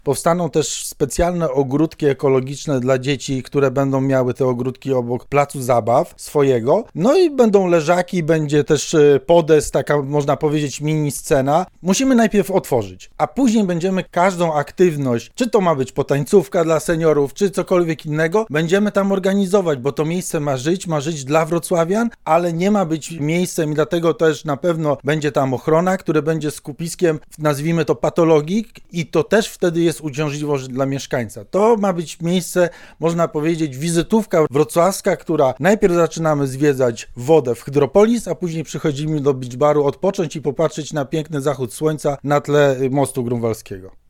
Powstaną też specjalne ogródki ekologiczne dla dzieci, które będą miały te ogródki obok placu zabaw swojego. No i będą leżaki, będzie też podest, taka można powiedzieć mini scena. Musimy najpierw otworzyć, a później będziemy każdą aktywność, czy to ma być potańcówka dla seniorów, czy cokolwiek innego, będziemy tam organizować, bo to miejsce ma żyć dla wrocławian, ale nie ma być miejscem i dlatego też na pewno będzie tam ochrona, które będzie skupiskiem, nazwijmy to patologii i to też wtedy jest uciążliwość dla mieszkańca. To ma być miejsce, można powiedzieć, wizytówka wrocławska, która najpierw zaczynamy zwiedzać wodę w Hydropolis, a później przychodzimy do beach baru odpocząć i popatrzeć na piękny zachód słońca na tle mostu grunwaldzkiego.